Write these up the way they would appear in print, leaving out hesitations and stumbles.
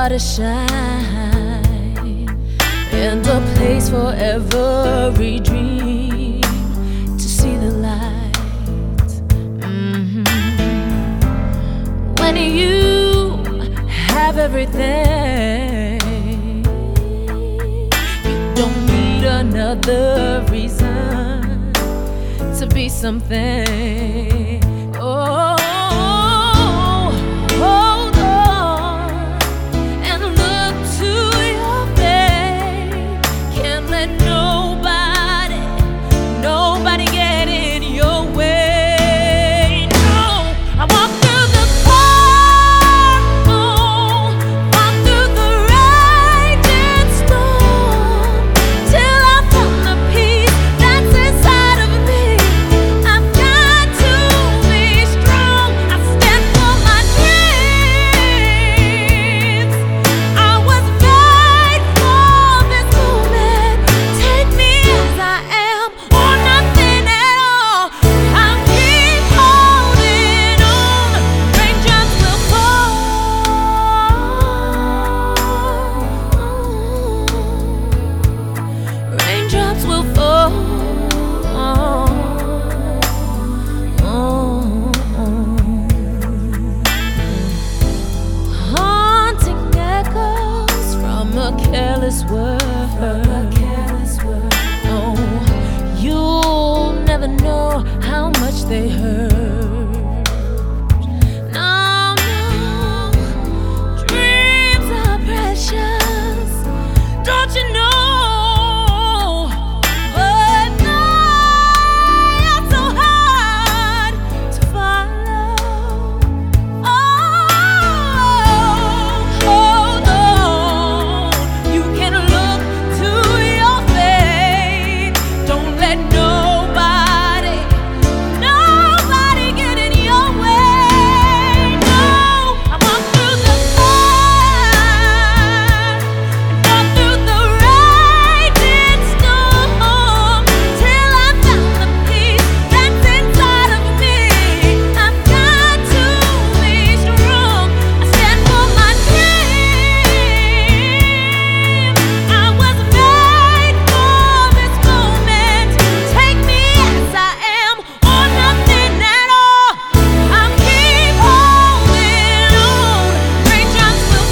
star to shine, and a place for every dream to see the light. When you have everything, you don't need another reason to be something. Oh, hold on and look to your faith. Can't let nobody get in your way. No, I walk through the fire, walk through the raging storm, till I found the peace that's inside of me. I've got to be strong. I stand for my dreams. I was made for this moment. Take me as I am, or nothing at all. I'll keep holding on. Raindrops will fall. Raindrops will fall. Haunting echoes from a careless word. Oh, you'll never know how much they hurt. No, dreams are precious, don't you know? But they're so hard to follow. Oh, hold on. You can look to your faith. Don't let nobody get in your way. No, I walk through the fire, walk through the raging storm, till I found the peace that's inside of me. I've got to be strong. I stand for my dreams. I was made for this moment. Take me as I am, or nothing at all. I'll keep holding on. Raindrops will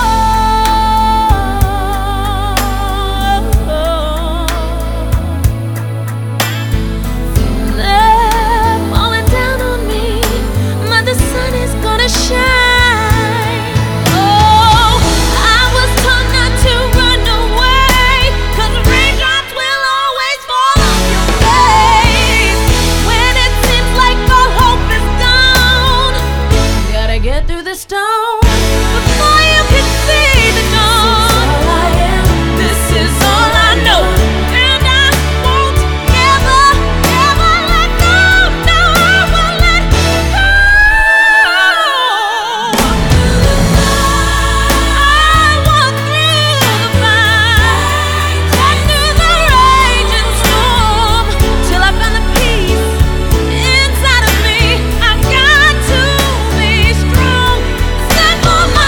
fall. They're falling down on me, but the sun is gonna shine. Oh, I was taught not to run away, 'cause raindrops will always fall on your face. When it seems like all hope is gone, you gotta get through the storm before you can see the dawn. This is all I know, and I won't ever let go. No, I won't let go. I walk through the fire, walk through the raging storm, till I found the peace inside of me. I've got to be strong. Stand for my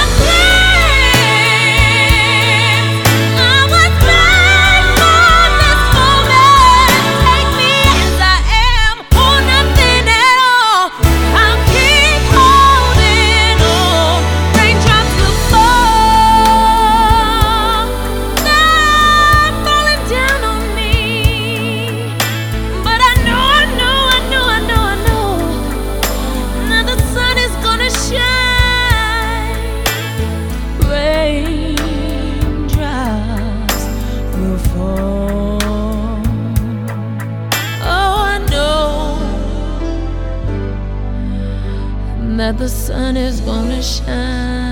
dreams. I was made for this moment. Take me as I am, or nothing at all. I'll keep holding on. Raindrops will fall. They're falling down on me, but I know now the sun is gonna shine. Raindrops will fall. Oh, I know that the sun is gonna shine.